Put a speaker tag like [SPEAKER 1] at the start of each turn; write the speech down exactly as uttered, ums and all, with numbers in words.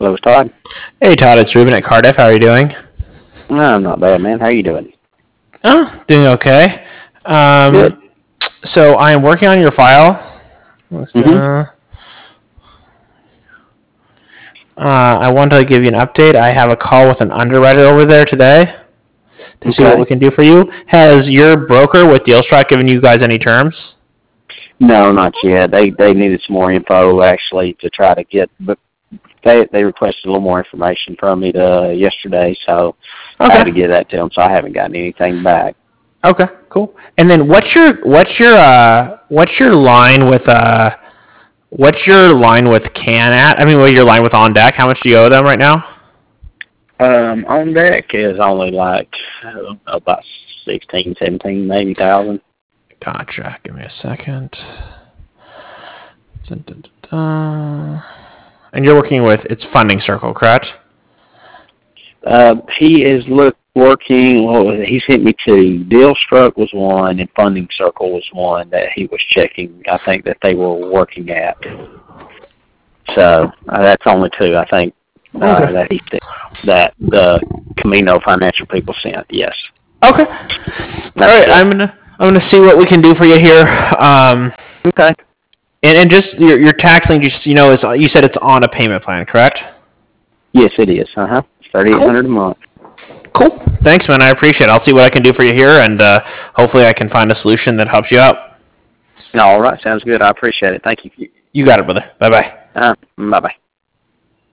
[SPEAKER 1] Hello, Todd.
[SPEAKER 2] Hey Todd, it's Ruben at Cardiff. How are you doing?
[SPEAKER 1] No, I'm not bad, man. How you doing?
[SPEAKER 2] Oh, doing okay. Um,
[SPEAKER 1] Good.
[SPEAKER 2] so I am working on your file.
[SPEAKER 1] Mm-hmm.
[SPEAKER 2] Uh, uh, I want to give you an update. I have a call with an underwriter over there today to see what
[SPEAKER 1] Okay.
[SPEAKER 2] we can do for you. Has your broker with DealStrack given you guys any terms?
[SPEAKER 1] No, not yet. They they needed some more info actually to try to get, but they they requested a little more information from me to, yesterday, so I had to
[SPEAKER 2] Okay.
[SPEAKER 1] get that to them. So I haven't gotten anything back.
[SPEAKER 2] Okay. Cool. And then what's your what's your uh what's your line with uh what's your line with Can at? I mean, what's your line with On Deck? How much do you owe them right now?
[SPEAKER 1] Um, on deck is only like uh, about sixteen, seventeen, maybe thousand.
[SPEAKER 2] Gotcha. Give me a second. Dun, dun, dun, dun. And you're working with it's Funding Circle, correct?
[SPEAKER 1] Uh, he is look working. Well, he's hit me two. Deal Struck was one, and Funding Circle was one that he was checking. I think that they were working at. So uh, that's only two. I think uh,
[SPEAKER 2] Okay.
[SPEAKER 1] that he that the Camino Financial people sent. Yes.
[SPEAKER 2] Okay.
[SPEAKER 1] That's
[SPEAKER 2] All right.
[SPEAKER 1] it.
[SPEAKER 2] I'm gonna I'm gonna see what we can do for you here. Um,
[SPEAKER 1] Okay.
[SPEAKER 2] and, and just your your tax link, just you know, is you said it's on a payment plan, correct?
[SPEAKER 1] Yes, it is. Uh huh. Thirty eight hundred a month.
[SPEAKER 2] Cool. Thanks, man. I appreciate it. I'll see what I can do for you here, and uh, hopefully I can find a solution that helps you out.
[SPEAKER 1] All right. Sounds good. I appreciate it. Thank you.
[SPEAKER 2] You got it, brother. Bye bye.
[SPEAKER 1] Uh, bye bye.